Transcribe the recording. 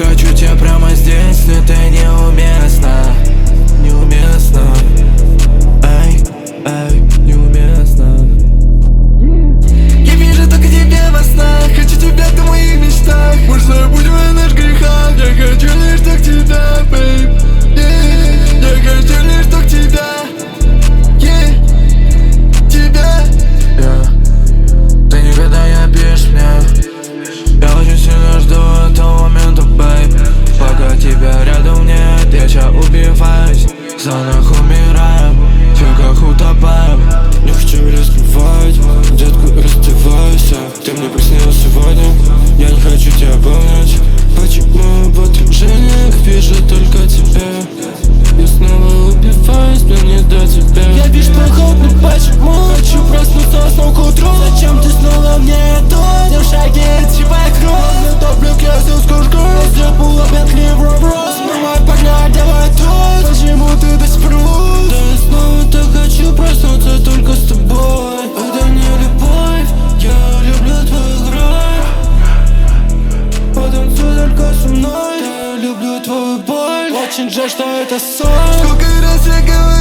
хочу тебя прямо здесь, но это неуместно. Неуместно. Эй, эй, неуместно. Я вижу только тебя во снах, хочу тебя в моих мечтах. Может, забудем о наших грехах. Я хочу лишь только тебя, бейб. Я хочу лишь только тебя. Тебя. Ты никогда не обидишь меня. Я очень сильно жду этого момента, бейб. Пока тебя рядом нет, я тебя убиваюсь. В снах умираем, в веках утопаем. Не хочу раскрывать, детку раздевайся. Ты мне приснилась сегодня, я не хочу тебя помнить. Почему в отражениях вижу только тебя? Я снова убиваюсь, мне не до тебя. Я вижу твой холодный, почему? Хочу проснуться снова к утру. Зачем ты снова мне тут? Я в шаге, тебя кровь. На топлик я все скажу. Я забыла Бентли в Роброс. Снова погнать, давай тут. Почему ты до сих пор? Да я снова так хочу проснуться только с тобой. Это не любовь, я люблю твою игру. Потанцуй только со мной. Я люблю твою боль. Очень жаль, что это сон. Сколько раз я говорю.